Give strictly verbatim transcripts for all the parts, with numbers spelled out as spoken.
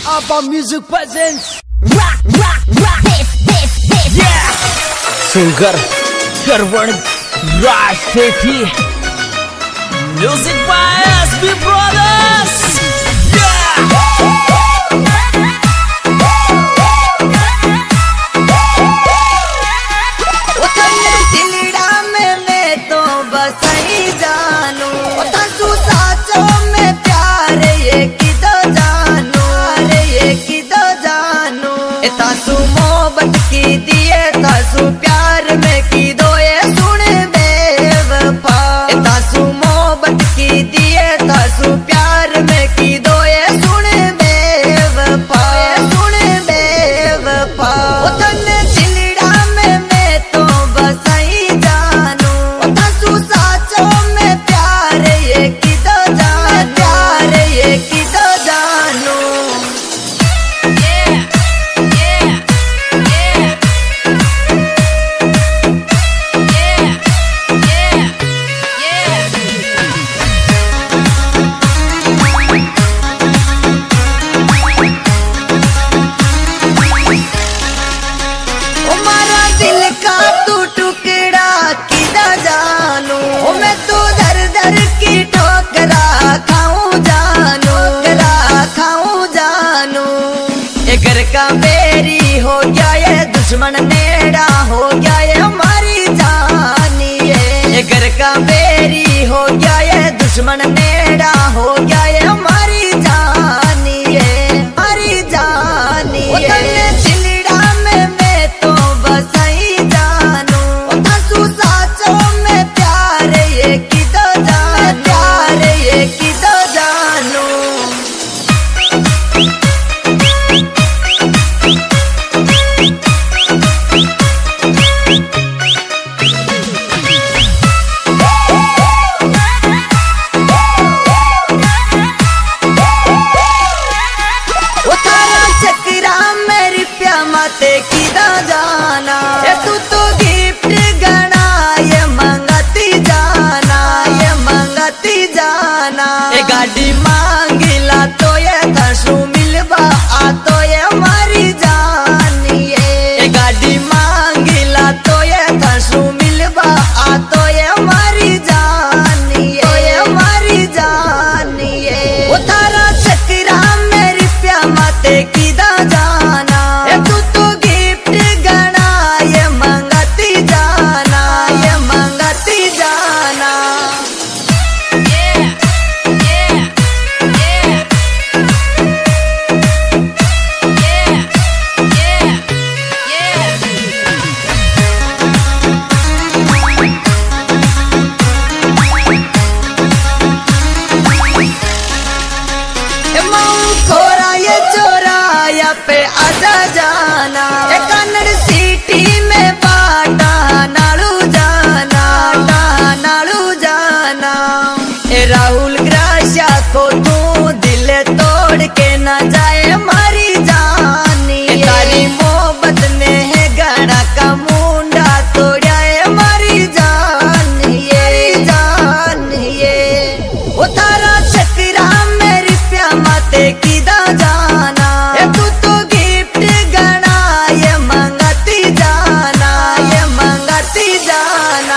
Abba Music presents Rock, rock, rock, this, this, this. Yeah! Singer Sharwan Raj Sethi. Music by S B Brothers. Yeah! तासु मोहब्बत की दिए तासु प्यार में की दो ये सुन बेवफा। तासु मोहब्बत की दिए तासु प्यार में की दो ये सुन बेवफा, सुन बेवफा। तन्ने दिलड़ा में मैं तो बसाई जानू। तासु साचो में प्यार ये की दो जान, प्यार ये की दो जानू। घर का बेरी हो गया ये दुश्मन नेड़ा हो गया ये हमारी जानी है। घर का बेरी हो गया ये दुश्मन नेड़ा हो गया ये हमारी जानी है, हमारी जानी है। दिलड़ा में मैं तो बसाई जानू। तासु साचो में प्यार ये की दो जान, प्यार ये की दो जानू। माते की दा जाना ये तू तो गिफ्ट गना ये मंगती जाना, ये मंगती जाना। ये गाड़ी मांगिला तो ये तासु मिलवा आ तो ये हमारी जानी है। ये गाड़ी मांगिला तो ये तासु मिलवा आ तो ये हमारी जानी है, तो ये हमारी जानी है। वो तारा चक्रा मेरी प्या माते की दा जाना। पे आजा जाना ए कन्नड़ सिटी में बाटा नालू जाना, नालू जाना। ए राहुल ग्रासिया को तू दिल तोड़ के ना जाए हमारी जानी। तारी मोहब्बत ने है गड़ा का मुंडा तोड़ा है हमारी जानी, ये जानी ये। वो तारा चक्रा मेरी प्या माते की दा जाना। तू तो गिफ्ट गना ये मंगती जाना, ये मंगती जाना।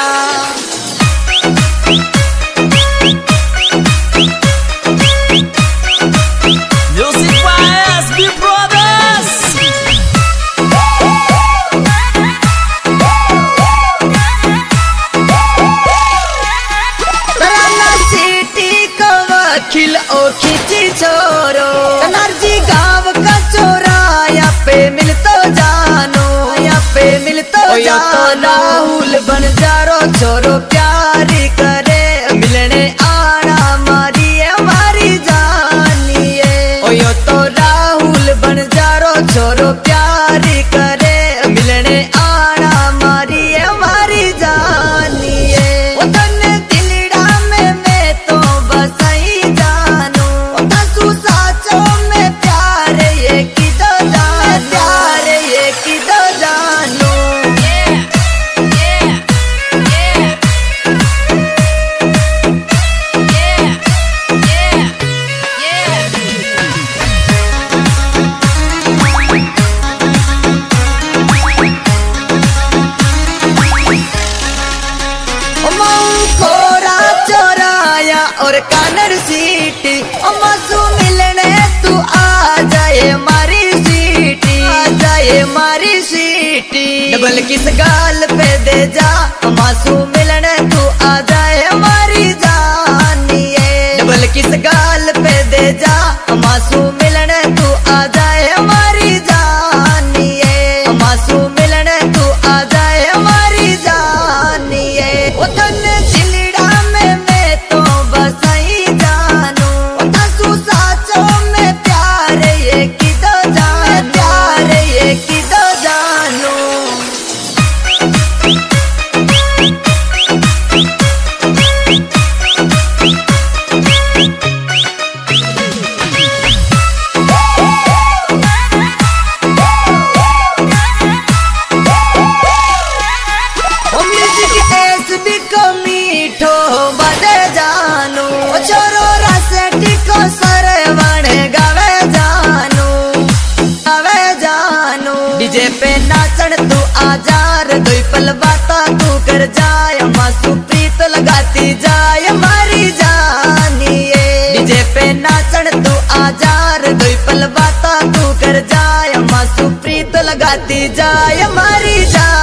Music by S B Brothers. Tarana city को वकील ओ खींची छोरो। नरजी गाँव का चोरा या पे मिल तो जानो, या पे मिल तो जानो। राहुल बन जारो छोरो प्यारी करे मिलने आना मारी हमारी जानी है। ओ यो तो राहुल बन जारो छोरो प्यारी करे मिलने आना मारी हमारी जानी है। ओ तन्ने दिलड़ा में मैं तो बसाई जानू। तासु साचो में प्यार ये की दो जान, प्यार ये की दो जानू। और कानड़ सीटी मासू मिलने तू आ जाए मारी सीटी, आ जाए मारी सीटी। डबल किस गाल पे दे जा मासू मिलने तू आ जाए मारी जानिए। डबल किस गाल पे दे जा मासू मिलने तू आ जाए मारी जानिए। मासू मिलने तू आ जाए मारी जानिए। ओ धन चिलड़ा में मैं तो बसई जानू, ओ धसू साचो में प्यार ये किदो जान, प्यार ये किदो जानू। छोरो रसेटी को सरवण गावे जानू, गावे जानू। डीजे पे नाचन तू आजार दुई पल बाता तू कर जाय मासू प्रीत लगाती जाय मारी जानिए। डीजे पे नाचन तू आजार दुई पल बाता तू कर जाय मासू प्रीत लगाती जाय मारी जान।